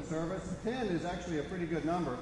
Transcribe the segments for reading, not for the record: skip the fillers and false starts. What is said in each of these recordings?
service. 10 is actually a pretty good number,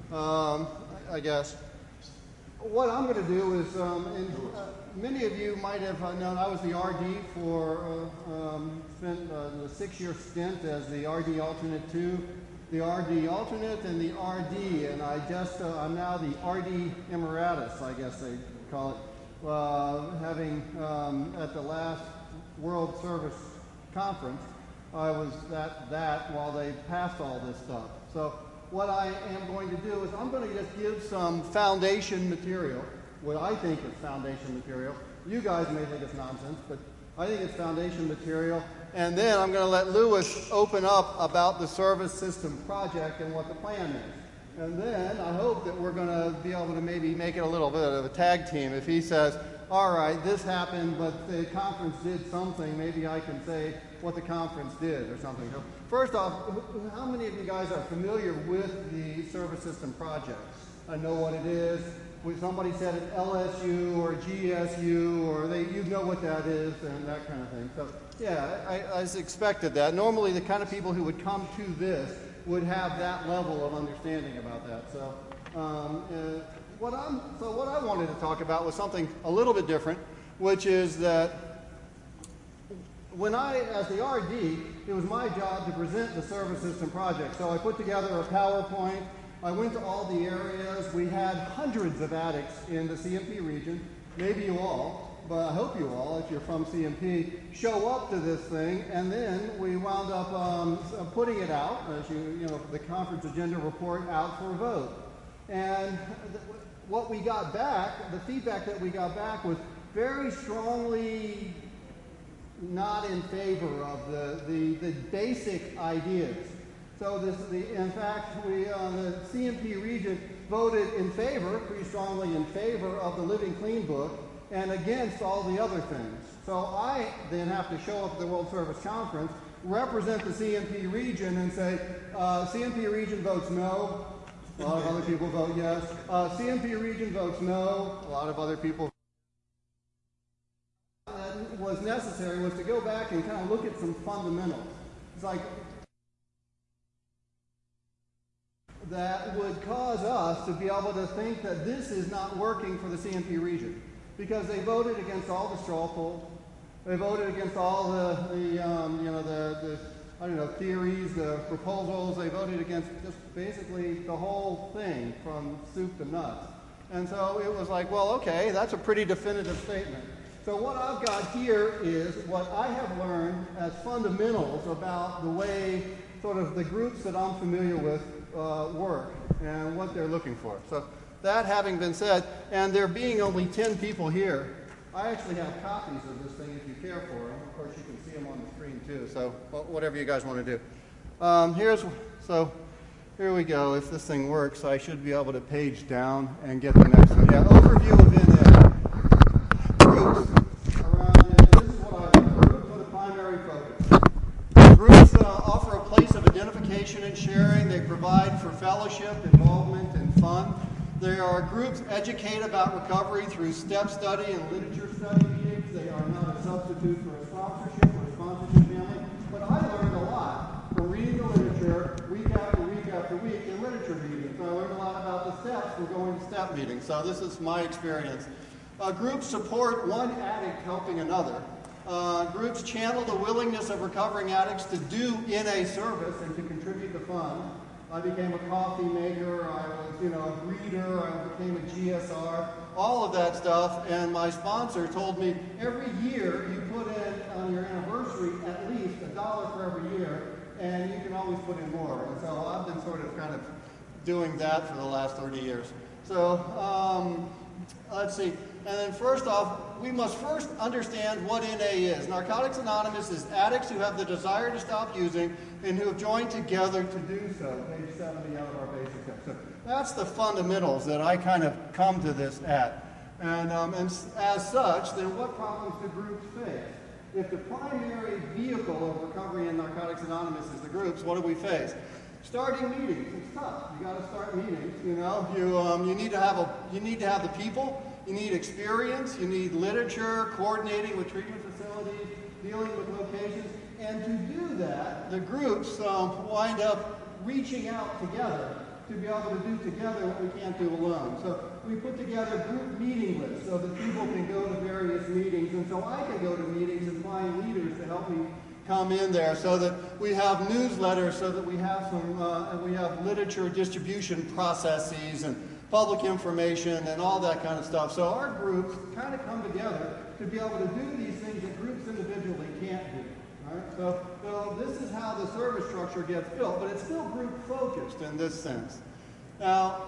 I guess. What I'm going to do is, many of you might have known I was the RD for, spent a 6-year stint as the RD alternate to the RD alternate and the RD, and I'm now the RD emeritus, I guess they call it, having at the last World Service Conference, I was that while they passed all this stuff. So what I am going to do is I'm going to just give some foundation material, what I think is foundation material. You guys may think it's nonsense, but I think it's foundation material. And then I'm going to let Louis open up about the service system project and what the plan is. And then I hope that we're going to be able to maybe make it a little bit of a tag team. If he says, all right, this happened, but the conference did something, maybe I can say what the conference did or something. So first off, how many of you guys are familiar with the service system projects? I know what it is. When somebody said an LSU or GSU, or you know what that is and that kind of thing. So yeah, I expected that. Normally the kind of people who would come to this would have that level of understanding about that. So what I wanted to talk about was something a little bit different, which is that when as the RD, it was my job to present the service system project. So I put together a PowerPoint. I went to all the areas. We had hundreds of addicts in the CMP region, maybe you all, but I hope you all, if you're from CMP, show up to this thing, and then we wound up putting it out, as you know, the conference agenda report out for a vote. And what we got back, the feedback that we got back was very strongly not in favor of the basic ideas. So in fact, the CMP region voted in favor, pretty strongly in favor of the Living Clean book and against all the other things. So I then have to show up at the World Service Conference, represent the CMP region and say, CMP region votes no, a lot of other people vote yes. CMP region votes no, a lot of other people. That was necessary was to go back and kind of look at some fundamentals. It's like that would cause us to be able to think that this is not working for the CMP region, because they voted against all the straw polls, they voted against all the theories, the proposals. They voted against just basically the whole thing from soup to nuts. And so it was like, well, okay, that's a pretty definitive statement. So what I've got here is what I have learned as fundamentals about the way sort of the groups that I'm familiar with work and what they're looking for. So that having been said, and there being only 10 people here, I actually have copies of this thing if you care for them. Of course, you can see them on the screen too, so whatever you guys want to do. Here we go. If this thing works, I should be able to page down and get the next one. Yeah, overview of INED. Groups around it. This is what I do. Groups are the primary focus. Groups offer a place of identification and sharing. They provide for fellowship, involvement, and fun. There are groups educate about recovery through step study and literature study meetings. They are not a substitute for a sponsorship or a sponsorship family. But I learned a lot from reading the literature week after week in literature meetings. I learned a lot about the steps. We're going to step meetings. So this is my experience. Groups support one addict helping another. Groups channel the willingness of recovering addicts to do in a service and to contribute to fund. I became a coffee maker, I was, a greeter, I became a GSR, all of that stuff, and my sponsor told me every year you put in on your anniversary at least $1 for every year, and you can always put in more. And so I've been sort of kind of doing that for the last 30 years. So let's see. And then first off, we must first understand what NA is. Narcotics Anonymous is addicts who have the desire to stop using and who have joined together to do so. Page 70 out of our basic text. So that's the fundamentals that I kind of come to this at. And as such, then what problems do groups face? If the primary vehicle of recovery in Narcotics Anonymous is the groups, what do we face? Starting meetings. It's tough. You got to start meetings. You need to have the people. You need experience, you need literature, coordinating with treatment facilities, dealing with locations, and to do that, the groups wind up reaching out together to be able to do together what we can't do alone. So we put together group meeting lists so that people can go to various meetings, and so I can go to meetings and find leaders to help me come in there, so that we have newsletters, so that we have we have literature distribution processes and public information and all that kind of stuff. So our groups kind of come together to be able to do these things that groups individually can't do. Right? So this is how the service structure gets built, but it's still group focused in this sense. Now,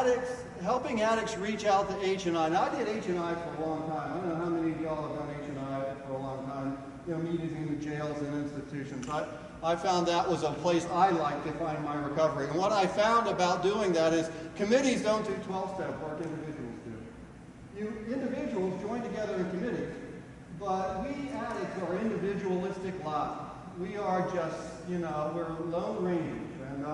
helping addicts reach out to H&I. Now, I did H&I for a long time. I don't know how many of y'all have done H&I for a long time, meetings in the jails and institutions. I found that was a place I liked to find my recovery. And what I found about doing that is committees don't do 12-step work, individuals do. Individuals join together in committees, but we addicts are individualistic lot. We are just, we're lone rangers.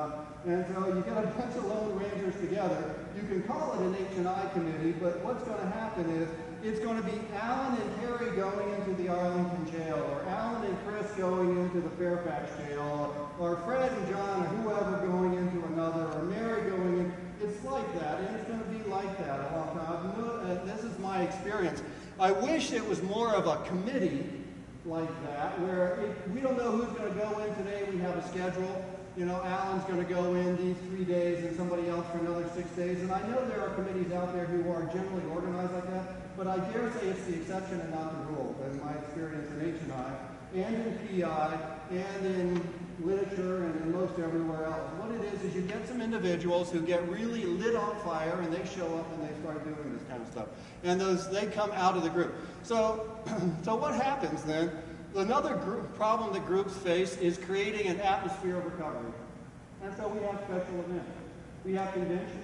And so you get a bunch of lone rangers together. You can call it an H&I committee, but what's going to happen is it's going to be Alan and Harry going into the Arlington jail, or Alan and Chris going into the Fairfax jail, or Fred and John or whoever going into another, or Mary going in. It's like that, and it's going to be like that a long time. This is my experience. I wish it was more of a committee like that, where we don't know who's going to go in today. We have a schedule. Alan's going to go in these 3 days and somebody else for another 6 days. And I know there are committees out there who are generally organized like that, but I dare say it's the exception and not the rule, in my experience in H&I, and in PI, and in literature, and in most everywhere else. What it is you get some individuals who get really lit on fire, and they show up and they start doing this kind of stuff. And they come out of the group. So what happens then? Another problem that groups face is creating an atmosphere of recovery. And so we have special events. We have conventions.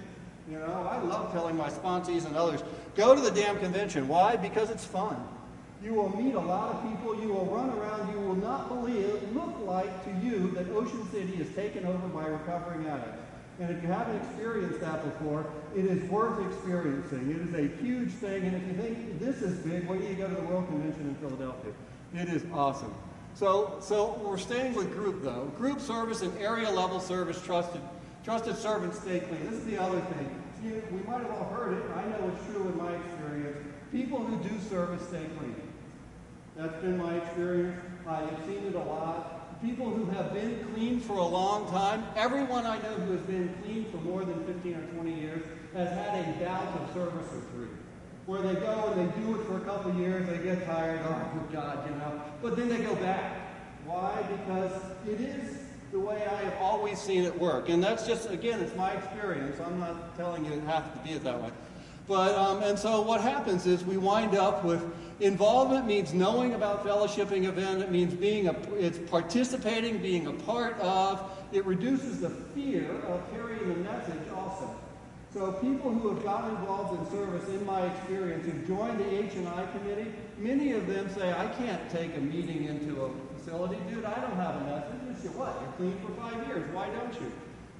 I love telling my sponsees and others, go to the damn convention. Why? Because it's fun. You will meet a lot of people. You will run around. You will not look like to you that Ocean City is taken over by recovering addicts. And if you haven't experienced that before, it is worth experiencing. It is a huge thing. And if you think this is big, wait till you go to the World Convention in Philadelphia. It is awesome. So we're staying with group, though. Group service and area level service, trusted servants stay clean. This is the other thing. We might have all heard it. I know it's true in my experience. People who do service stay clean. That's been my experience. I have seen it a lot. People who have been clean for a long time, everyone I know who has been clean for more than 15 or 20 years has had a bout of service or three, where they go and they do it for a couple of years, they get tired, oh good God, but then they go back. Why? Because it is the way I have always seen it work. And that's just, again, it's my experience. I'm not telling you it has to be it that way. But, and so what happens is we wind up with involvement means knowing about fellowshipping event. It means it's participating, being a part of. It reduces the fear of carrying the message also. So people who have gotten involved in service, in my experience, who've joined the H&I committee, many of them say, I can't take a meeting into a facility. Dude, I don't have a message. You say, what? You're clean for 5 years. Why don't you?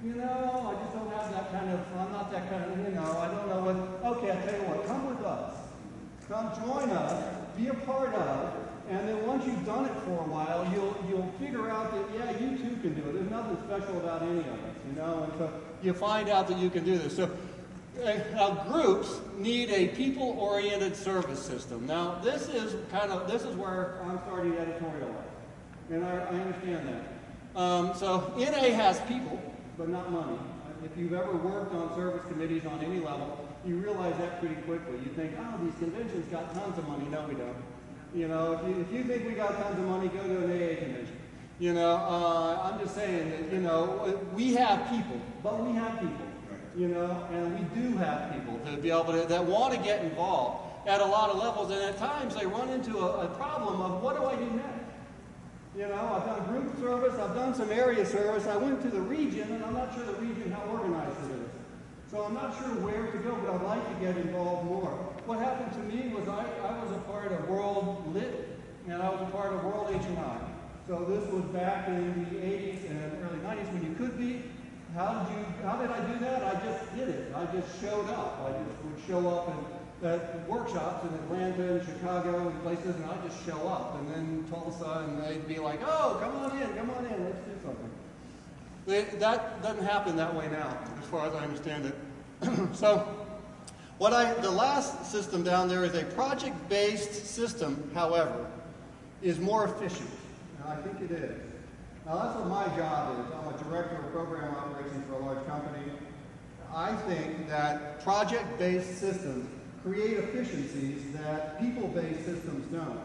I just don't have that kind of, I'm not that kind of, I don't know what. Okay, I'll tell you what, come with us. Come join us, be a part of, and then once you've done it for a while, you'll figure out that, yeah, you too can do it. There's nothing special about any of us, and so you find out that you can do this. So now groups need a people-oriented service system. Now this is where I'm starting to editorialize, and I understand that. So NA has people, but not money. If you've ever worked on service committees on any level, you realize that pretty quickly. You think, oh, these conventions got tons of money. No, we don't. If you think we got tons of money, go to an AA convention. I'm just saying that, we have people, but we have people, and we do have people to be able to, that want to get involved at a lot of levels, and at times they run into a problem of what do I do next? I've done group service, I've done some area service, I went to the region, and I'm not sure the region how organized it is. So I'm not sure where to go, but I'd like to get involved more. What happened to me was I was a part of World Lit, and I was a part of World H&I. So this was back in the 80s and early 90s when you could be. How did I do that? I just did it. I just showed up. I just would show up at workshops in Atlanta and Chicago and places, and I'd just show up. And then Tulsa, and they'd be like, oh, come on in, let's do something. That doesn't happen that way now, as far as I understand it. So, the last system down there is a project-based system, however, is more efficient. And I think it is. Now, that's what my job is. I'm a director of program operations for a large company. I think that project-based systems create efficiencies that people-based systems don't.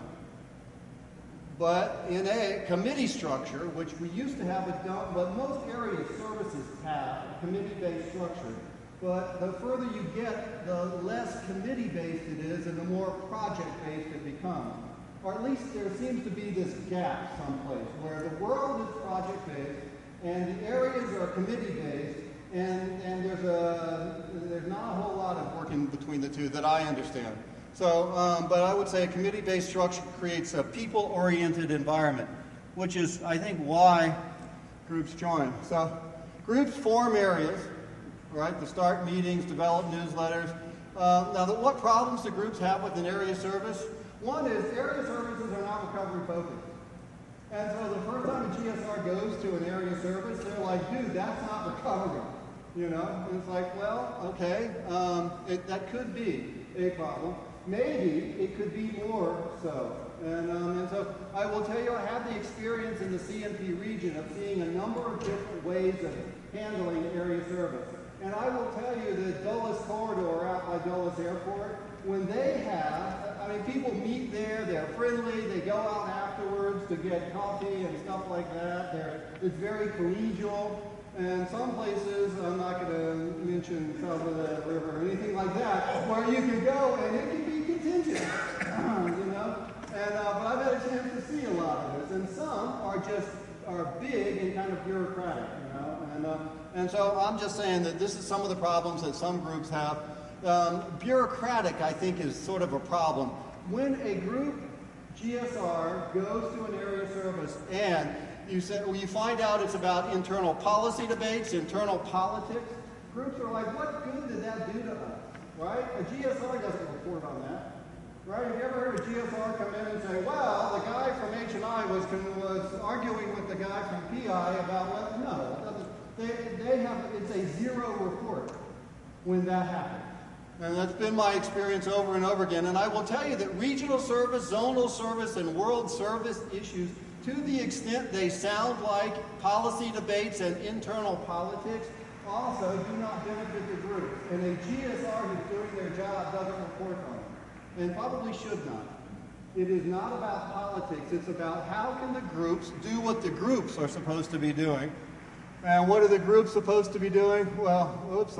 But in a committee structure, which we used to have, but most area services have a committee-based structure. But the further you get, the less committee-based it is and the more project-based it becomes. Or at least there seems to be this gap someplace where the world is project-based and the areas are committee-based, and there's not a whole lot of working between the two that I understand. So, but I would say a committee-based structure creates a people-oriented environment, which is, I think, why groups join. So, groups form areas, right, to start meetings, develop newsletters. Now, what problems do groups have with an area service? One is area services are not recovery focused. And so the first time a GSR goes to an area service, they're like, dude, that's not recovery. You know, and it's like, well, okay, that could be a problem. Maybe it could be more so. And so I will tell you, I have the experience in the CNP region of seeing a number of different ways of handling area service. And I will tell you that Dulles Corridor out by Dulles Airport, when they have, I mean, people meet there, they're friendly, they go out afterwards to get coffee and stuff like that. It's very collegial. And some places, I'm not going to mention south of the river or anything like that, where you can go and it can be contingent, you know. And but I've had a chance to see a lot of this, and some are big and kind of bureaucratic, you know. And so I'm just saying that this is some of the problems that some groups have. Bureaucratic, I think, is sort of a problem. When a group GSR goes to an area service and you find out it's about internal policy debates, internal politics, groups are like, what good did that do to us, right? A GSR doesn't report on that, right? Have you ever heard a GSR come in and say, well, the guy from H&I was arguing with the guy from PI about what? No, it's a zero report when that happens. And that's been my experience over and over again. And I will tell you that regional service, zonal service, and world service issues, to the extent they sound like policy debates and internal politics, also do not benefit the group. And a GSR who's doing their job doesn't report on them, and probably should not. It is not about politics. It's about how can the groups do what the groups are supposed to be doing. And what are the groups supposed to be doing? Well, oops,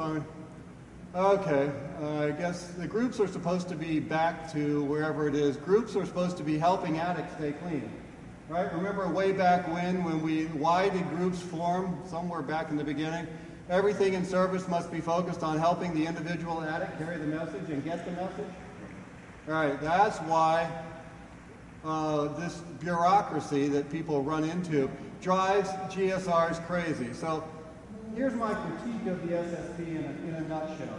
okay, I guess the groups are supposed to be back to wherever it is. Groups are supposed to be helping addicts stay clean. Right? Remember way back why did groups form? Somewhere back in the beginning. Everything in service must be focused on helping the individual addict carry the message and get the message. All right, that's why this bureaucracy that people run into drives GSRs crazy. So here's my critique of the SSP in a nutshell.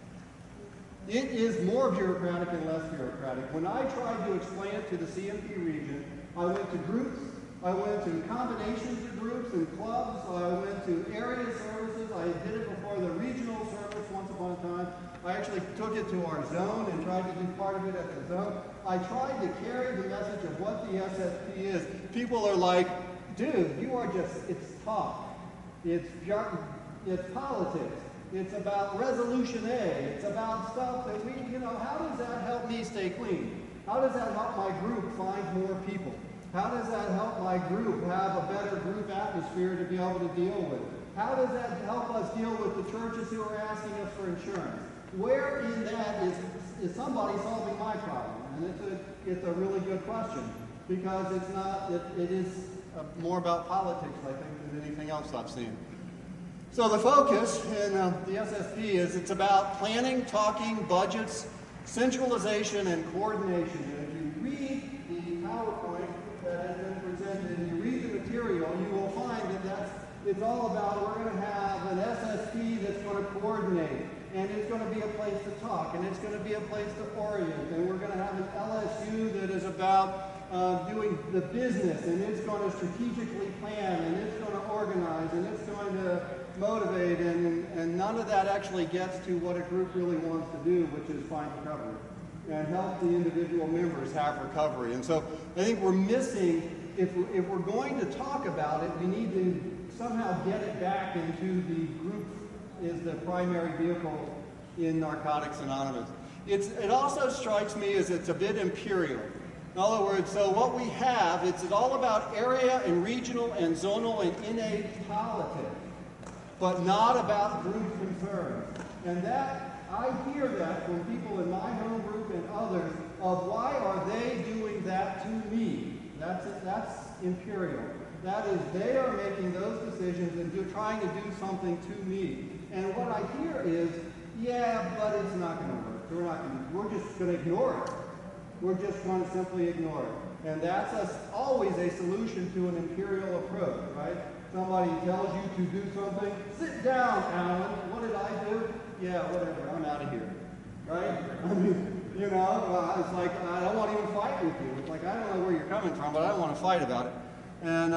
It is more bureaucratic and less bureaucratic. When I tried to explain it to the CNP region, I went to groups, I went to combinations of groups and clubs, I went to area services, I did it before the regional service once upon a time. I actually took it to our zone and tried to do part of it at the zone. I tried to carry the message of what the SSP is. People are like, dude, it's talk. It's politics. It's about Resolution A. It's about stuff that how does that help me stay clean? How does that help my group find more people? How does that help my group have a better group atmosphere to be able to deal with? How does that help us deal with the churches who are asking us for insurance? Where in that is somebody solving my problem? And it's a really good question, because it's not, it is more about politics, I think, than anything else I've seen. So the focus in the SSP is it's about planning, talking, budgets, centralization, and coordination. And if you read the PowerPoint that has been presented and you read the material, you will find that it's all about we're going to have an SSP that's going to coordinate, and it's going to be a place to talk, and it's going to be a place to orient, and we're going to have an LSU that is about doing the business, and it's going to strategically plan, and it's going to organize, and it's going to motivate, and none of that actually gets to what a group really wants to do, which is find recovery and help the individual members have recovery. And so I think we're missing, if we're going to talk about it, we need to somehow get it back into the group is the primary vehicle in Narcotics Anonymous. It also strikes me as it's a bit imperial. In other words, so what we have, it's all about area and regional and zonal and innate politics, but not about group concerns. And that, I hear that from people in my home group and others, of why are they doing that to me? That's imperial. That is, they are making those decisions and trying to do something to me. And what I hear is, yeah, but it's not going to work. We're just going to ignore it. We're just going to simply ignore it. And that's always a solution to an imperial approach, right? Somebody tells you to do something, sit down, Alan. What did I do? Yeah, whatever, I'm out of here, right? I mean, you know, it's like, I don't want to even fight with you. It's like, I don't know where you're coming from, but I don't want to fight about it. And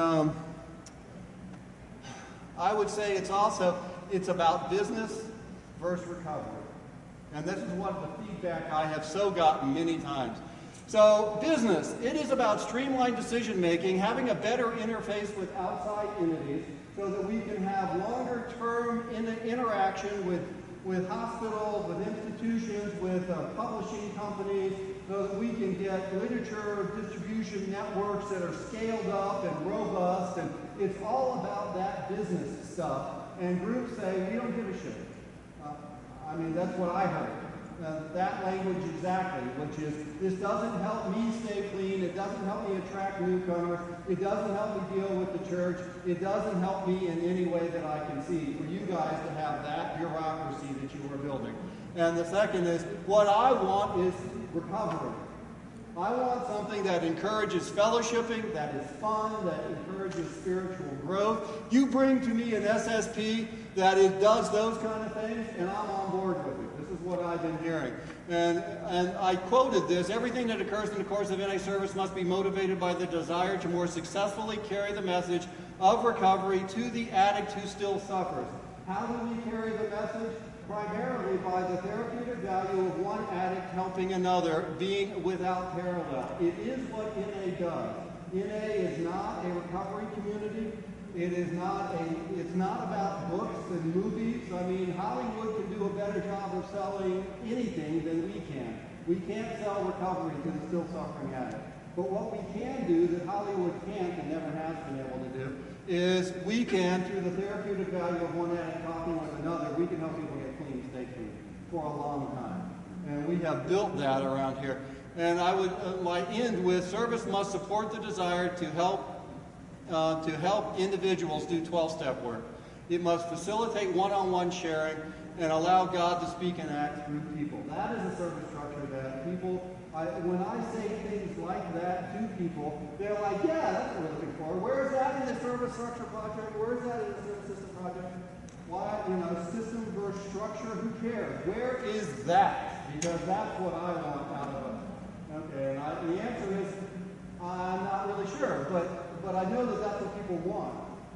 I would say it's about business versus recovery. And this is what the feedback I have so gotten many times. So business, it is about streamlined decision making, having a better interface with outside entities so that we can have longer term interaction with hospitals, with institutions, with publishing companies, so that we can get literature distribution networks that are scaled up and robust. And it's all about that business stuff. And groups say, we don't give a shit. I mean, that's what I heard. That language exactly, which is, this doesn't help me stay clean, it doesn't help me attract newcomers, it doesn't help me deal with the church, it doesn't help me in any way that I can see for you guys to have that bureaucracy that you are building. And the second is, what I want is recovery. I want something that encourages fellowshipping, that is fun, that encourages spiritual growth. You bring to me an SSP that does those kind of things, and I'm on board with it. This is what I've been hearing. And I quoted this, everything that occurs in the course of NA service must be motivated by the desire to more successfully carry the message of recovery to the addict who still suffers. How do we carry the message? Primarily by the therapeutic value of one addict helping another, being without parallel. It is what NA does. NA is not a recovery community. It's not about books and movies. I mean, Hollywood can do a better job of selling anything than we can. We can't sell recovery to the still suffering addict. But what we can do that Hollywood can't and never has been able to do is we can, through the therapeutic value of one addict talking with another, we can help people get clean, stay clean for a long time. And we have built that around here. And I would end with, service must support the desire to help individuals do 12-step work. It must facilitate one-on-one sharing and allow God to speak and act through people. That is a service structure that people, when I say things like that to people, they're like, yeah, that's what we're looking for. Where is that in the service structure project? Where is that in the service system project? Why, system versus structure, who cares? Where is that? Because that's what I want out of it. Okay, and the answer is, I'm not really sure, but I know that that's what people want.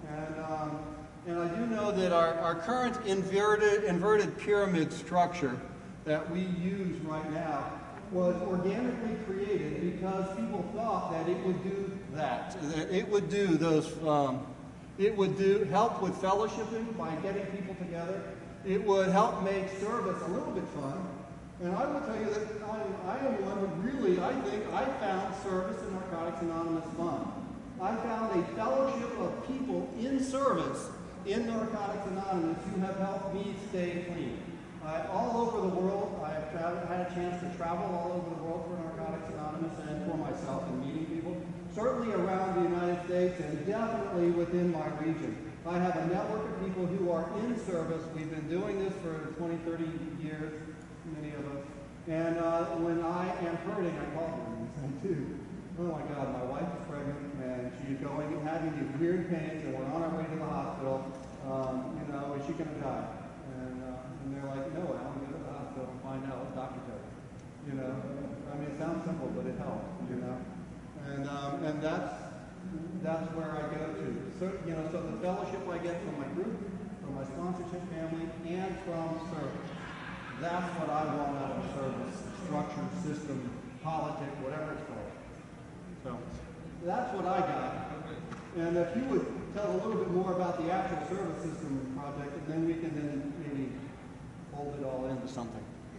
And I do know that our current inverted pyramid structure that we use right now was organically created because people thought that it would do that it would do those, it would help with fellowshipping by getting people together. It would help make service a little bit fun. And I will tell you that I am one who really, I think, I found service in Narcotics Anonymous fun. I found a fellowship of people in service in Narcotics Anonymous who have helped me stay clean. All over the world, I have had a chance to travel all over the world for Narcotics Anonymous and for myself and meeting people, certainly around the United States and definitely within my region. I have a network of people who are in service. We've been doing this for 20, 30 years, many of us. And when I am hurting, I call them and say, dude, oh my God, my wife is pregnant and she's having these weird pains and we're on our way to the hospital. Is she going to die? And they're like, no, Alan, go to the hospital and find out what the doctor tells you. I mean, it sounds simple, but it helps, And that's where I go to. So, so the fellowship I get from my group, from my sponsorship family, and from service. That's what I want out of service. Structure, system, politics, whatever it's called. So that's what I got. And if you would tell a little bit more about the actual service system project, and then we can then maybe fold it all into something.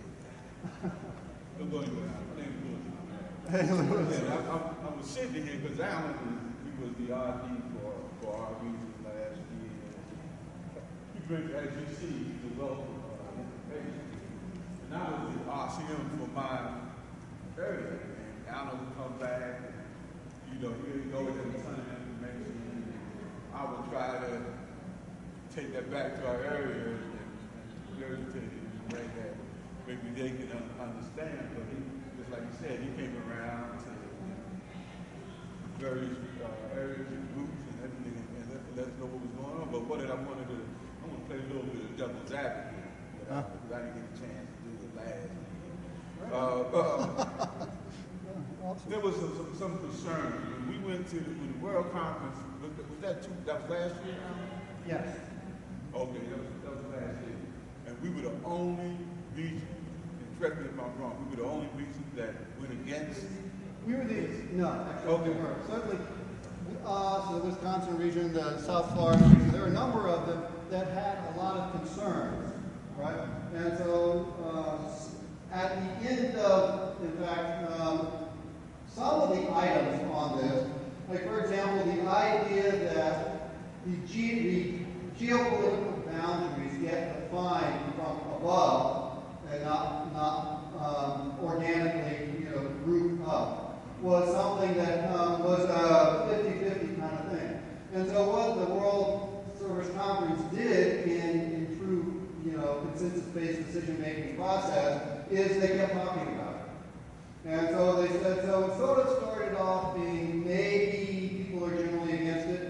I'm going to my name is Louis. Hey, Louis. I was sitting here because Alan was the RD for our region last year. He brings, as you see, the wealth of information. And I was to ask him for my area. And Alan would come back, and, here you go with a ton of information. I would try to take that back to our areas and regurgitate it in a way that maybe they can understand. But just like you said, he came around to various areas and groups and everything and let us know what was going on. But what did I want to do? I want to play a little bit of devil's advocate because I didn't get a chance to do it last year. There was some concern. When we went to the World Conference, was that was last year? Yes. Okay, that was last year. And we were the only region, and correct me if I'm wrong, we were the only region that went against. We were no, actually we were. Certainly, so the Wisconsin region, the South Florida region, there are a number of them that had a lot of concerns, right? And so at the end of, in fact, some of the items on this, like for example, the idea that the geopolitical boundaries get defined from above and not organically, grouped up, was something that was a 50-50 kind of thing. And so what the World Service Conference did in true, consensus-based decision-making process is they kept talking about it. And so they said, so it sort of started off being maybe people are generally against it,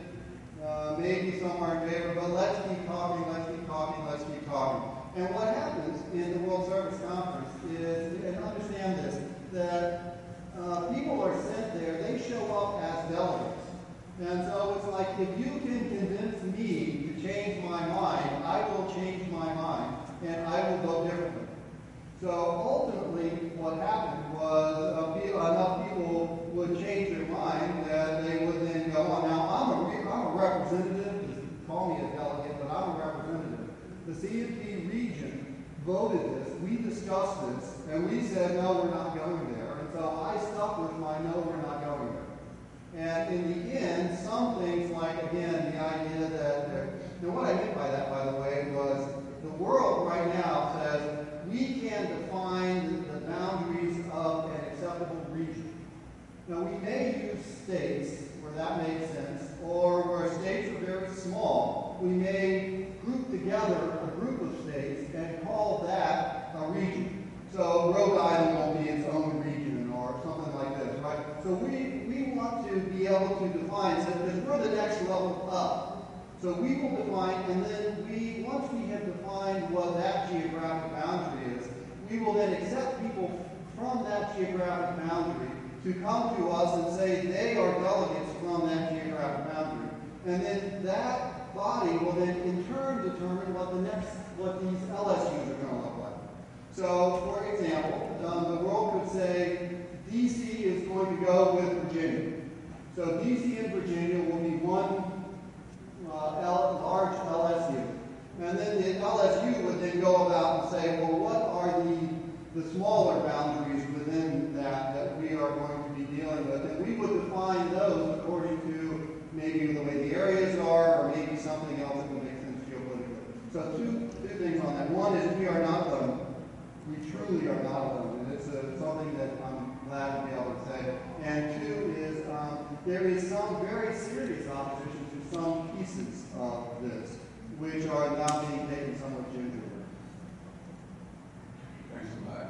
maybe some are in favor, but let's keep talking, let's keep talking, let's keep talking. And what happens in the World Service Conference is, and understand this, that people are sent there, they show up as delegates. And so it's like, if you can convince me to change my mind, I will change my mind, and I will go differently. So ultimately, what happened was enough people would change their mind that they would then go on. Now, I'm a representative. Just call me a delegate, but I'm a representative. The CFP region voted this. We discussed this, and we said, no, we're not going there. And so I stuck with my no, we're not going there. And in the end, some things like, again, the idea that, and what I meant by that, by the way, was the world right now says we can define the boundaries of an acceptable region. Now, we may use states where that makes sense, or where states are very small. We may group together a group of states and call that a region. So Rhode Island will be its own region or something like this, right? So we want to be able to define, so because we're the next level up. So we will define, and then once we have defined what that geographic boundary is, we will then accept people from that geographic boundary to come to us and say they are delegates from that geographic boundary. And then that body will then in turn determine what these LSUs are going to look like. So, for example, the world could say DC is going to go with Virginia. So DC and Virginia will be one large LSU. And then the LSU would then go about and say, well, what are the smaller boundaries within that we are going to be dealing with? And we would define those according to maybe the way the areas are, or maybe something else that would make sense geopolitically. So two things on that. One is we are not alone. We truly are not alone. And it's something that I'm glad to be able to say. And two is there is some very serious opposition to some pieces of this, which are now being taken somewhat gingerly. Thanks a lot.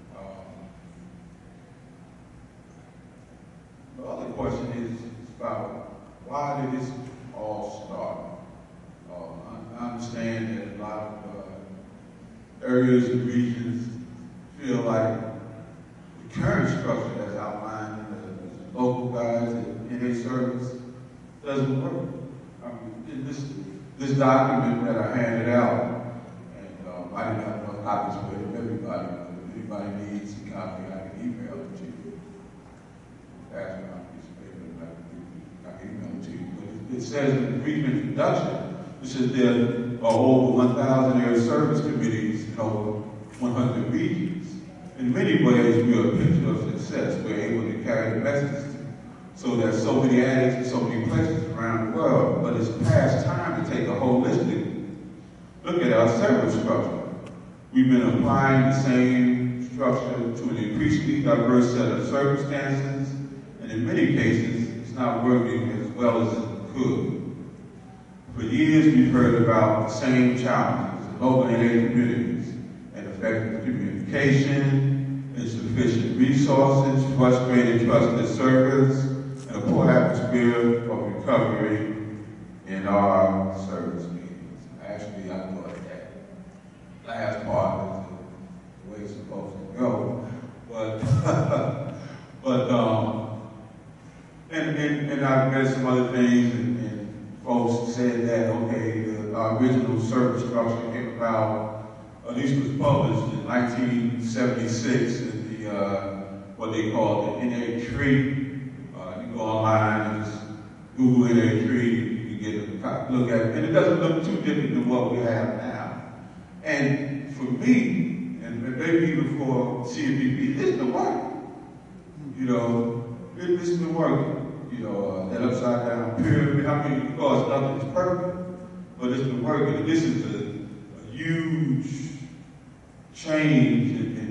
The other question is about why did this all start? I understand that a lot of areas and regions feel like the current structure that's outlined in the local guys in their service doesn't work. I mean, this document that I handed out, and I didn't have enough copies for everybody, but if anybody needs a copy, I can email it to you. That's my piece of paper, I can email it to you. But it says in the brief introduction, it says there are over 1,000 area service committees in over 100 regions. In many ways, we are a picture of success. We're able to carry the message so there's so many addicts in so many places around the world. But it's past time to take a holistic look at our service structure. We've been applying the same structure to an increasingly diverse set of circumstances, and in many cases, it's not working as well as it could. For years, we've heard about the same challenges in local NA communities: ineffective communication, insufficient resources, frustrated trusted service, and a poor atmosphere of recovery in our service meetings. Actually, I thought that last part was the way it's supposed to go, and I've read some other things, and folks said that, okay, our original service structure came about, at least was published in 1976 in the, what they call the NA tree. You go online and just Google NA tree, you can get a look at it, and it doesn't look too different than what we have now. And for me, and maybe even for CFPB, it's been working. You know, it's been working. You know, that upside down pyramid, I mean, of course, nothing's perfect, but it's been working. And this is a huge change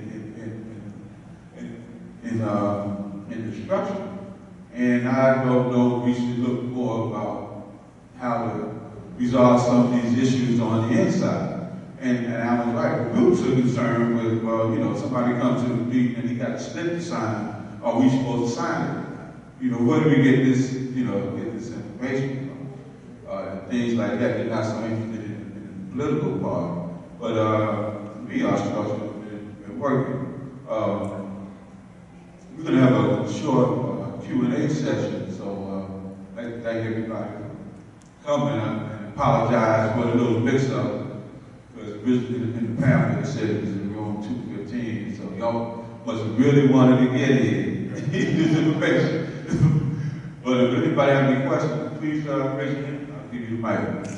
in the structure. And I don't know if we should look more about how to resolve some of these issues on the inside. And I was right, the groups are concerned with, well, you know, somebody comes to the meeting and he got a slip to sign, are we supposed to sign it? You know, where do we get this, you know, get this information from? Things like that. They're not so interested in the political part. But for me, our structure has been working. We're going to have a short Q&A session, so I'd like to thank everybody for coming and apologize for the little mix-up, because originally in the pamphlet it said it was in room 215, so y'all must have really wanted to get in this information. But if anybody has any questions, please raise your hand. I'll give you the mic. Thanks,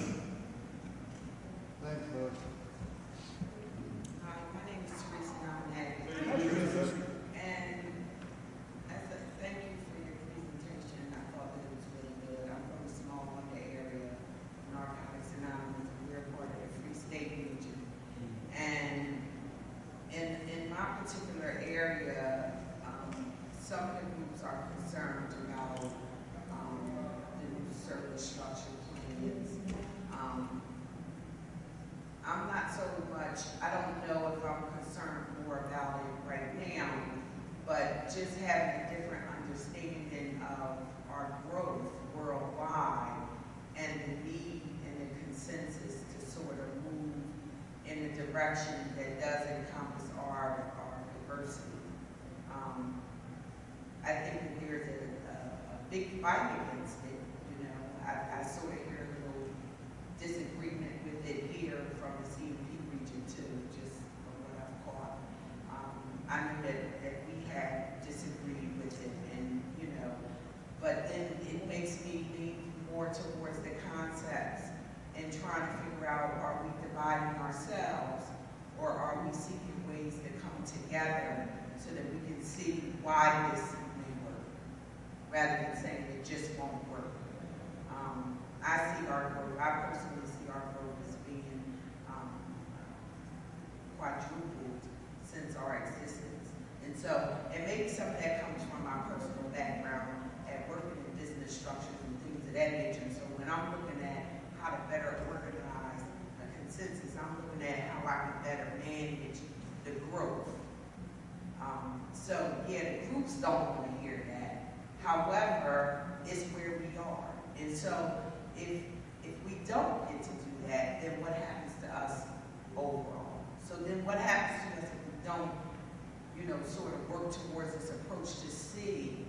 Bud. Hi, my name is Teresa Nominati. And thank you for your presentation. I thought that it was really good. I'm from the small Wonder area, Narcotics Anonymous. We're part of the Free State region. And in my particular area, some of the groups are concerned about the new service structure plans. I'm not so much, I don't know if I'm concerned more about it right now, but just having a different understanding of our growth worldwide and the need and the consensus to sort of move in a direction that does encompass our diversity. I think that there's a big fight against it. You know, I sort of hear a little disagreement with it here from the CMP region too, just from what I've caught. I know that we have disagreed with it, and you know, but then it makes me lean more towards the concepts and trying to figure out, are we dividing ourselves, or are we seeking ways to come together so that we can see why this may work, rather than saying it just won't work. I see our growth, I personally see our growth as being quadrupled since our existence. And so, and maybe some of that comes from my personal background at working in business structures and things of that nature. So when I'm looking at how to better organize a consensus, I'm looking at how I can better manage the growth. So yeah, the groups don't want to hear that. However, it's where we are. And so if we don't get to do that, then what happens to us overall? So then what happens to us if we don't, you know, sort of work towards this approach to see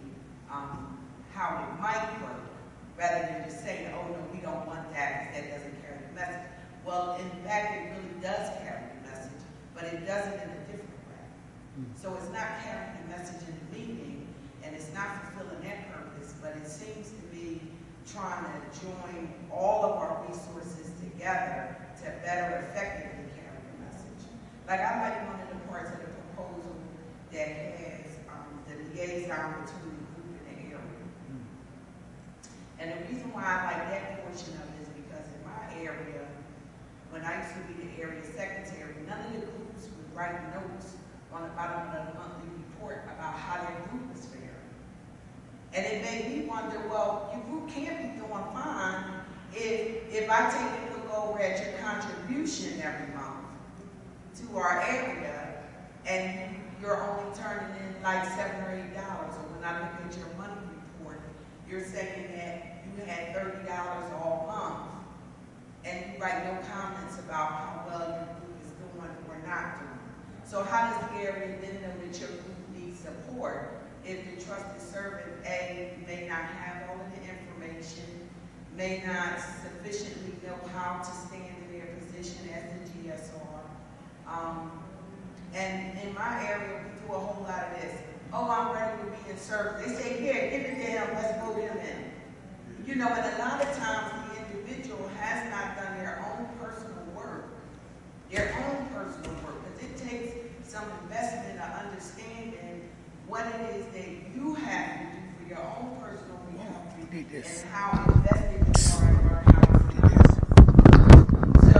how it might work, rather than just saying, oh no, we don't want that because that doesn't carry the message. Well, in fact, it really does carry the message, but it does it in a different way. So it's not carrying the message in the meeting, and it's not fulfilling that purpose, but it seems to be trying to join all of our resources together to better effectively carry the message. Like I like one of the parts of the proposal that has the liaison between the group and the area. And the reason why I like that portion of it is because in my area, when I used to be the area secretary, none of the groups would write notes on the bottom of the monthly report about how their group was faring. And it made me wonder, well, your group can't be doing fine if I take a look over at your contribution every month to our area, and you're only turning in like $7 or $8, or when I look at your money report, you're saying that you had $30 all month, and you write no comments about how well your group is doing or not doing. So how does the area then know that your group needs support if the trusted servant, A, may not have all of the information, may not sufficiently know how to stand in their position as the GSR? And in my area, we do a whole lot of this. Oh, I'm ready to be in service. They say, here, give it to him, let's vote him in. You know, and a lot of times the individual has not done their own personal work, because it takes some investment of understanding what it is that you have to do for your own personal recovery and how invested you are in learning how to do this. So,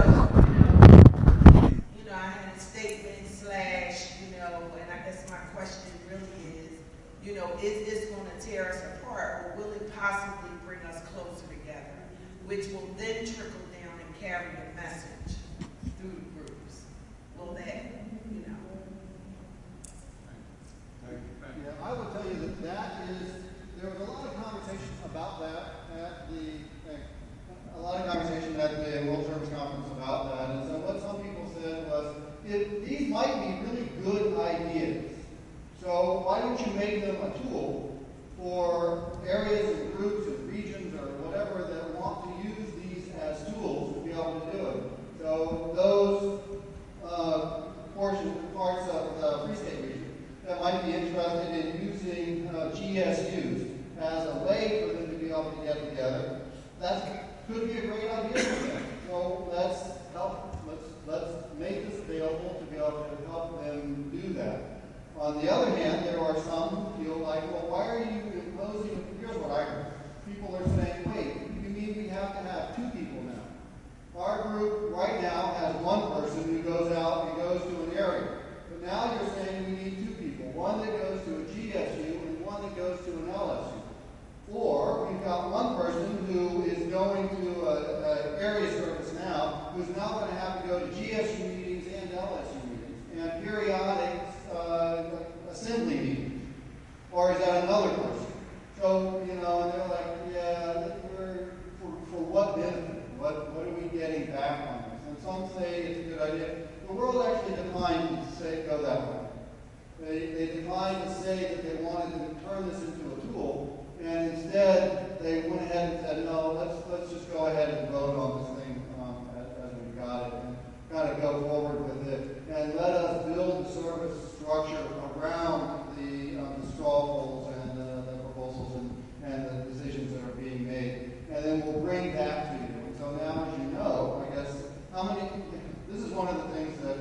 I had a statement and I guess my question really is this going to tear us apart, or will it possibly bring us closer together, which will then trickle down and carry the message through the groups? Will that, Yeah, I would tell you there was a lot of conversation about that at the World Service Conference about that. And so what some people said was, these might be really good ideas. So why don't you make them a tool for areas and groups and regions or whatever that want to use these as tools to be able to do it. So those parts of the Free State region that might be interested in using GSUs as a way for them to be able to get together, that could be a great idea for them. So let's make this available to be able to help them do that. On the other hand, there are some who feel like, well, why are you imposing? Here's what I heard. People are saying, wait, you mean we have to have two people now? Our group right now has one person who goes out and goes to an area. But now you're saying we need two people. One that goes to a GSU and one that goes to an LSU. Or we've got one person who is going to an area service now, who's now going to have to go to GSU meetings and LSU meetings, and periodic assembly meetings. Or is that another person? So, and they're like, yeah, for what benefit? What are we getting back on this? And some say it's a good idea. The world actually declined to go that way. They declined to say that they wanted to turn this into a tool, and instead they went ahead and said, no, let's just go ahead and vote on this thing as we got it, and kind of go forward with it, and let us build the service structure around the straw polls and the proposals and the decisions that are being made, and then we'll bring back to you. And so now, as you know, I guess, this is one of the things that,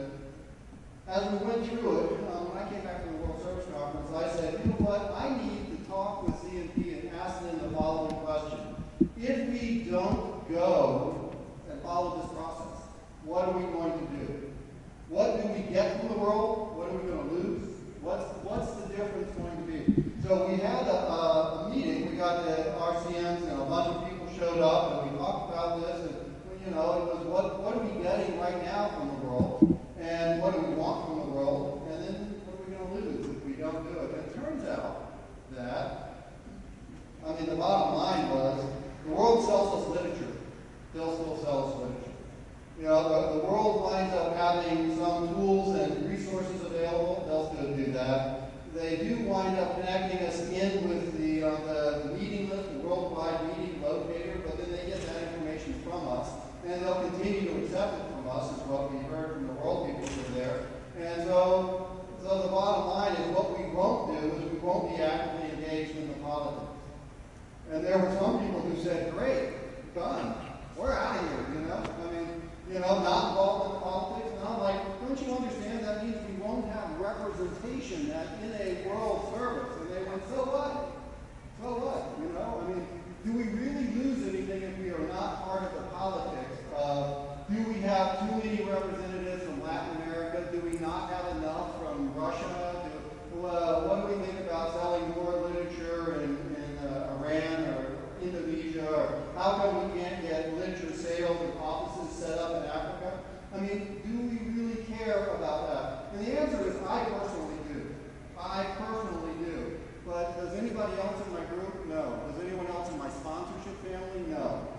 as we went through it, when I came back from the World Service Conference, I said, you know what, I need to talk with CNP and ask them the following question. If we don't go and follow this process, what are we going to do? What do we get from the world? What are we going to lose? What's the difference going to be? So we had a meeting. We got the RCMs and a bunch of people showed up, and we talked about this. And it was what are we getting right now from the world, and what do we want from the world, and then what are we going to lose if we don't do it? And it turns out that, the bottom line was the world sells us literature. They'll still sell us literature. The world winds up having some tools and resources available. They'll still do that. They do wind up connecting us in with the and the world people who are there. And so the bottom line is what we won't do is we won't be actively engaged in the politics. And there were some people who said, great, done, we're out of here, not involved in politics. And I'm like, don't you understand that means we won't have representation in a world service? And they went, so what? So what? Do we really lose anything if we are not part of the politics? Do we have too many representatives from Latin America? Do we not have enough from Russia? What do we think about selling more literature in Iran or Indonesia? Or how come we can't get literature sales and offices set up in Africa? Do we really care about that? And the answer is I personally do. I personally do. But does anybody else in my group? No. Does anyone else in my sponsorship family? No.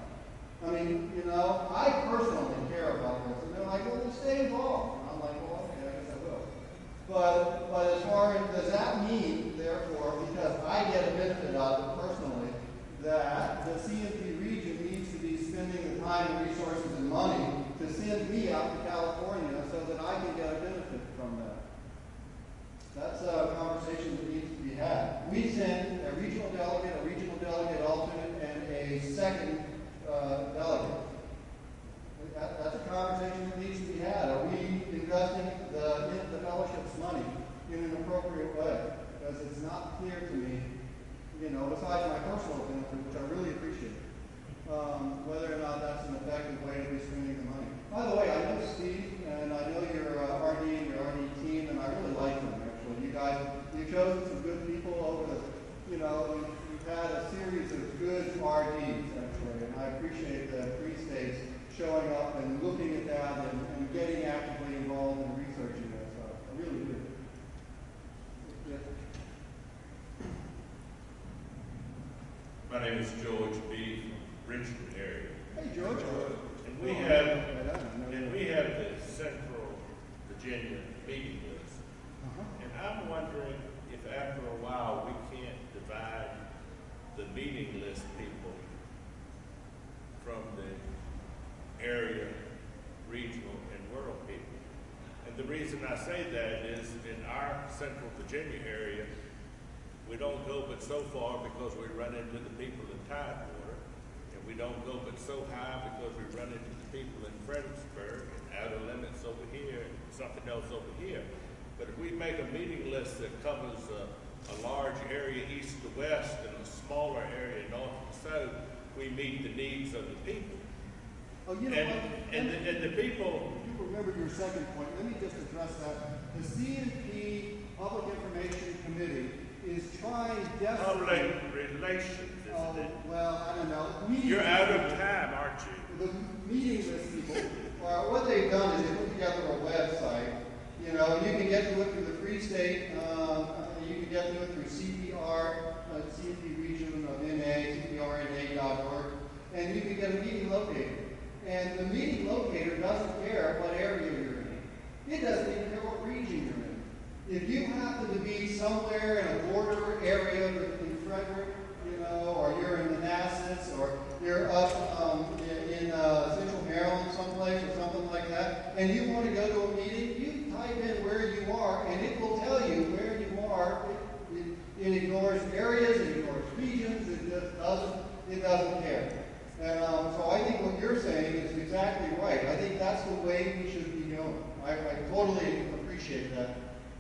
I personally care about this. And they're like, well, then stay involved. And I'm like, well, okay, I guess I will. But as far as, does that mean, therefore, because I get a benefit out of it personally, that the CNP region needs to be spending the time and resources and money to send me out to California so that I can get a benefit from that? That's a conversation that needs to be had. We send a regional delegate alternate, and a second delegate. That's a conversation that needs to be had. Are we investing the fellowship's money in an appropriate way? Because it's not clear to me, besides my personal benefit, which I really appreciate, whether or not that's an effective way to be spending the money. By the way, I know Steve, and I know your RD and your RD team, and I really like them, actually. You've chosen some good people over the, you've had a series of good RDs, actually, and I appreciate the Free States showing up and looking at that and getting actively involved in researching that stuff. I really do. Yeah. My name is George B. from Richmond area. Hey, George. And we have the Central Virginia meeting list. And I'm wondering if after a while we can't divide the meeting list people from the area, regional, and world people. And the reason I say that is in our Central Virginia area, we don't go but so far because we run into the people in Tidewater, and we don't go but so high because we run into the people in Fredericksburg and outer limits over here and something else over here. But if we make a meeting list that covers a large area east to west and a smaller area north to south, we meet the needs of the people. Oh, you know what? And the people. You remember your second point. Let me just address that. The CNP Public Information Committee is trying desperately. Public relations, isn't it? Well, I don't know. You're out of time, aren't you? The meeting list people, what they've done is they put together a website. You can get to it through the Free State. You can get to it through CPR, CNP Region of NA, CPRNA.org, and you can get a meeting locator. And the meeting locator doesn't care what area you're in. It doesn't even care what region you're in. If you happen to be somewhere in a border area in Frederick, or you're in Manassas, or you're up in Central Maryland someplace or something like that, and you want to go to a meeting, you type in where you are, and it will tell you where you are. It ignores areas, it ignores regions, it doesn't care. And so I think what you're saying is exactly right. I think that's the way we should be going. I totally appreciate that.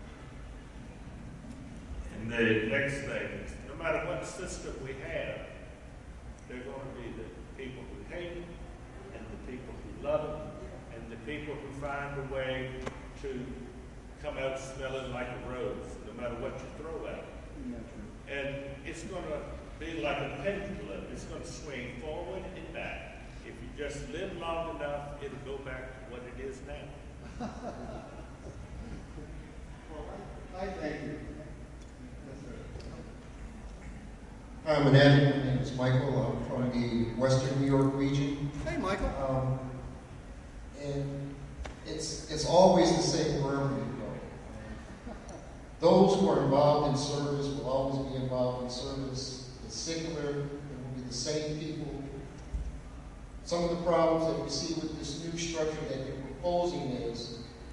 And the next thing is, no matter what system we have, there are going to be the people who hate it, and the people who love it, and the people who find a way to come out smelling like a rose, no matter what you throw at them. And it's going to be like a pendulum. It's going to swing forward and back. If you just live long enough, it'll go back to what it is now. Well, I thank you. Hi, my name is Michael. I'm from the Western New York region. Hey, Michael. And it's always the same wherever you go. Those who are involved in service will always be involved in service. It's secular. It will be the same people. Some of the problems that we see with this new structure that you're proposing is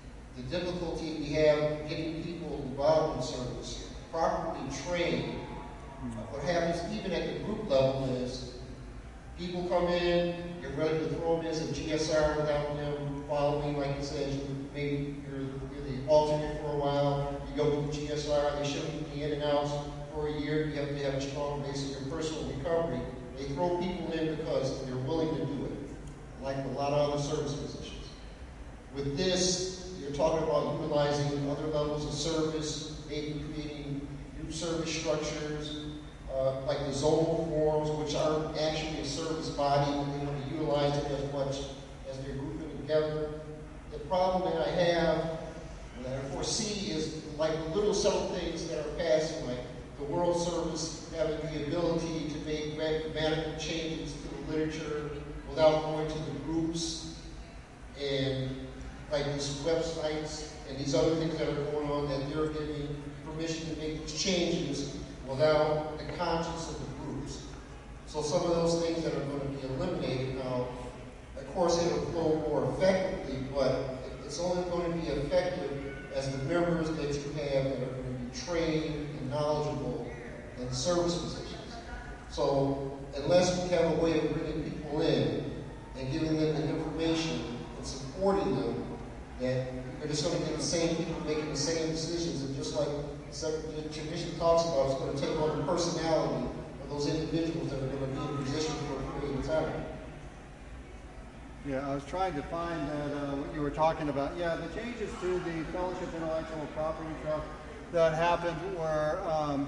the difficulty we have getting people involved in service, properly trained. What happens even at the group level is people come in, you're ready to throw them in as a GSR without them following, like you said, maybe you're the alternate for a while, you go to the GSR, they show you the in and outs for a year, you have to have a strong basic and personal recovery. They throw people in because they're willing to do it, like a lot of other service positions. With this, you're talking about utilizing other levels of service, maybe creating new service structures, like the zonal forms, which aren't actually a service body, and they want to utilize it as much as they're grouping together. The problem that I have, that I foresee, is like the little subtle things that are passing, like the World Service having the ability to make grammatical changes to the literature without going to the groups, and like these websites and these other things that are going on, that they're giving permission to make these changes without the conscience of the groups. So some of those things that are going to be eliminated now, of course it'll flow more effectively, but it's only going to be effective as the members that you have that are going to be trained and knowledgeable in service positions. So unless we have a way of bringing people in and giving them the information and supporting them, that you're just going to get the same people making the same decisions, and just like the tradition talks about, it's going to take on the personality of those individuals that are going to be in position for a period of time. Yeah, I was trying to find that what you were talking about. Yeah, the changes to the Fellowship Intellectual Property Trust that happened were,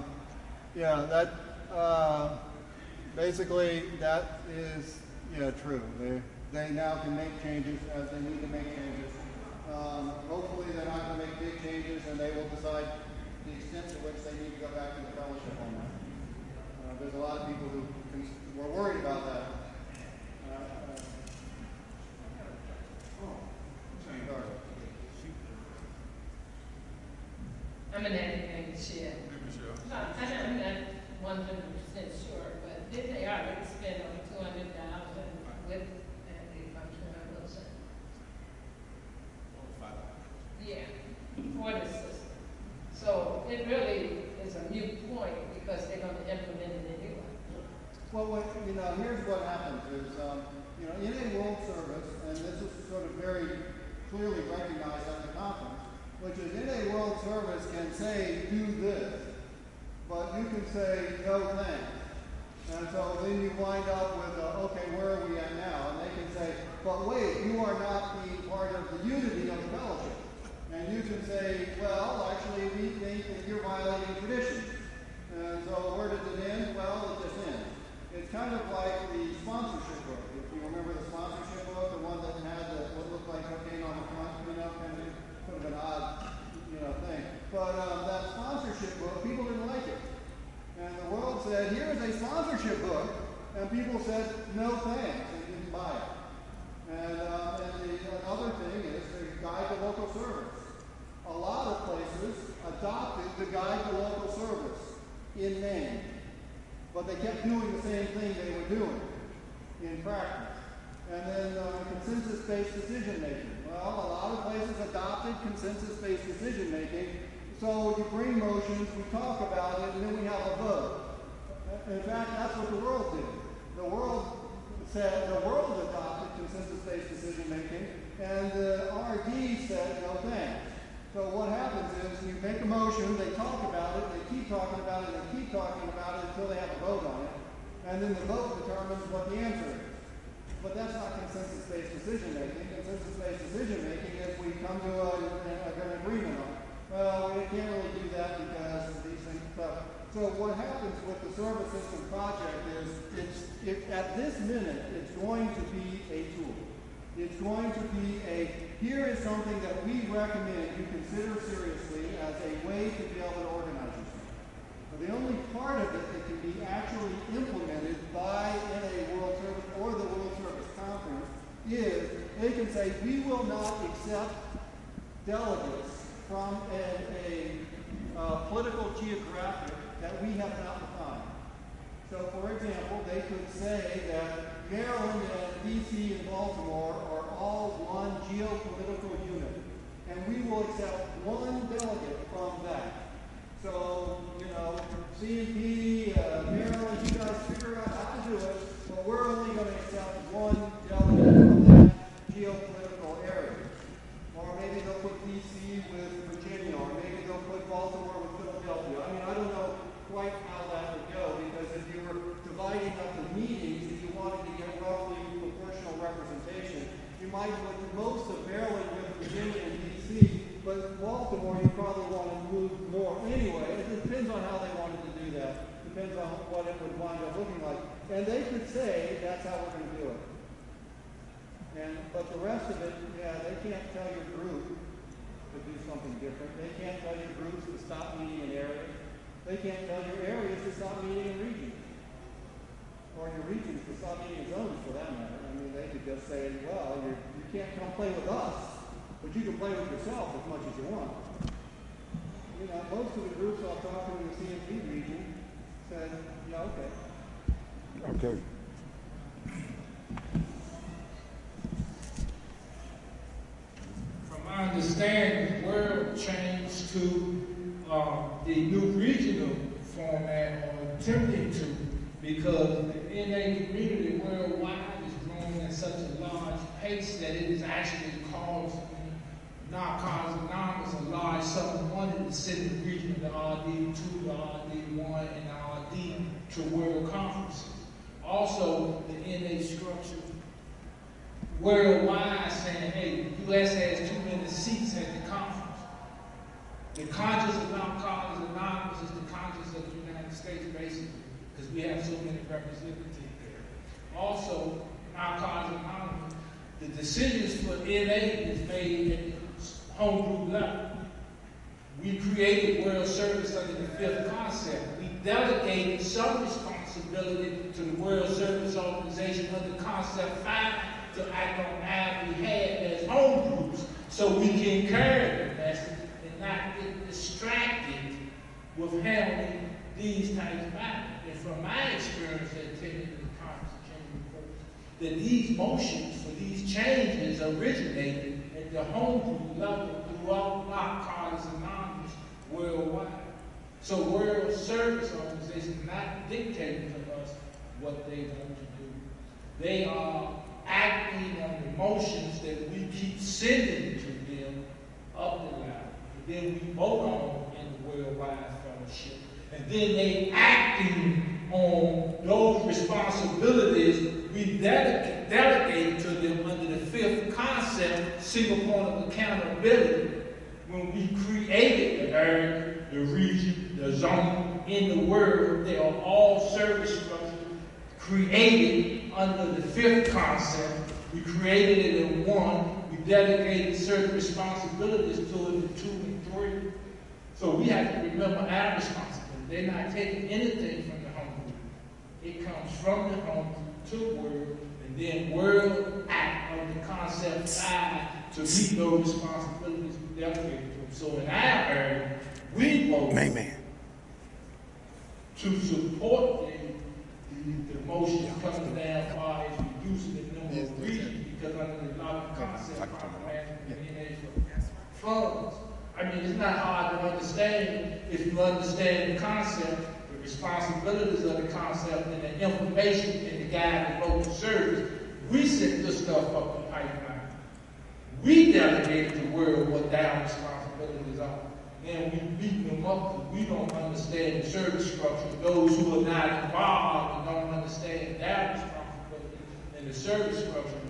basically that is, true. They now can make changes as they need to make changes. Hopefully they're not going to make big changes, and they will decide the extent to which they need to go back to the fellowship on that. There's a lot of people who were worried about that. I'm an academic chair. No, I'm not 100% sure, but did they already spend over $200,000 with the functional Wilson? Yeah, for the system. So it really is a moot point because they're going to implement it anyway. Well, here's what happens is, in a world service, and this is sort of very clearly recognized at the conference, which is in a world service can say, do this, but you can say, no thanks. And so then you wind up with, okay, where are we at now? And they can say, but wait, you are not being part of the unity of the fellowship. And you can say, well, actually, we think that you're violating tradition. And so where does it end? Well, it just ends. It's kind of like the sponsorship book. If you remember the sponsorship book, the one that had what looked like cocaine on the front, kind of sort of an odd, thing. But that sponsorship book, people didn't like it. And the world said, here is a sponsorship book. And people said, no thanks, and didn't buy it. And another thing is the Guide to Local Service. A lot of places adopted the Guide to Local Service in name, but they kept doing the same thing they were doing in practice. And then consensus-based decision-making. Well, a lot of places adopted consensus-based decision-making, so you bring motions, we talk about it, and then we have a vote. In fact, that's what the world did. The world adopted consensus-based decision-making, and the RD said, no thanks. So what happens is you make a motion, they talk about it, they keep talking about it, they keep talking about it until they have a vote on it, and then the vote determines what the answer is. But that's not consensus-based decision-making. Consensus-based decision-making is we come to an agreement on it. Well, we can't really do that because of these things. So what happens with the service system project is, at this minute, it's going to be a tool. It's going to be here is something that we recommend you consider seriously as a way to be able to organize yourself. But the only part of it that can be actually implemented by a World Service or the World Service Conference is they can say, we will not accept delegates from a political geographic that we have not defined. So, for example, they could say that Maryland and D.C. and Baltimore are all one geopolitical unit, and we will accept one delegate from that. So, you know, CNP, Maryland, you guys figure out how to do it, but we're only going to accept one delegate from that geopolitical area. Or maybe they'll put DC with Virginia, or maybe they'll put Baltimore with Philadelphia. I mean, I don't know quite how that would go, because if you were dividing up the meetings and you wanted to get roughly proportional representation, you might put most of Maryland with Virginia and DC, but Baltimore you probably want to move more anyway. It depends on how they wanted to do that. Depends on what it would wind up looking like. And they could say, that's how we're going to do it. But the rest of it, yeah, they can't tell your group to do something different. They can't tell your groups to stop meeting in areas. They can't tell your areas to stop meeting in regions. Or your regions to stop meeting in zones, for that matter. I mean, they could just say, well, you can't come play with us, but you can play with yourself as much as you want. You know, most of the groups I'll talk to in the CNP region said, yeah, okay. Okay. From my understanding, the world changed to the new regional format, or attempting to, because the NA community worldwide is growing at such a large pace that it is actually causing Narcotics Anonymous a large sum of money to send the region of the RD2, the RD1, and the RD to world conferences. Also, the NA structure worldwide saying, hey, the U.S. has too many seats at the conference. The conscience of Narcotics Anonymous is the conscience of the United States, basically, because we have so many representatives there. Also, Narcotics Anonymous, the decisions for NA is made at the home group level. We created World Service under the fifth concept. We delegated some responsibility to the World Service Organization under concept 5 to act on our behalf as home groups, so we can carry the message and not get distracted with handling these types of matters. And from my experience attending the conference of Chamber Reports, that these motions for these changes originated at the home group level throughout Narcotics Anonymous worldwide. So World Service Organization is not dictating to us what they want to do. They are acting on the motions that we keep sending to them up the ladder. Then we vote on in the worldwide fellowship. And then they acting on those responsibilities we delegate to them under the fifth concept, single point of accountability, when we created the area, the region, the zone, in the world. They are all service structures created under the fifth concept. We created it in one. We delegated certain responsibilities to it in 2 and 3. So we have to remember our responsibility. They're not taking anything from the home group. It comes from the home group to the world, and then world act on the concept 5 to meet those responsibilities we delegated to them. So in our area, we vote to support the motions coming down far as reducing the number of regions, because under the law concept, funds. I mean, it's not hard to understand if you understand the concept, the responsibilities of the concept, and the information in the guide of local service. We set this stuff up in pipeline. We delegate to the world what their responsibilities are. And we beat them up because we don't understand the service structure. Those who are not involved and don't understand their responsibility and the service structure